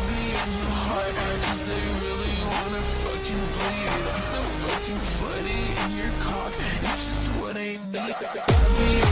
me in your heart, cause I really wanna fucking bleed. I'm so fucking sweaty in your cock, it's just what I need. Got me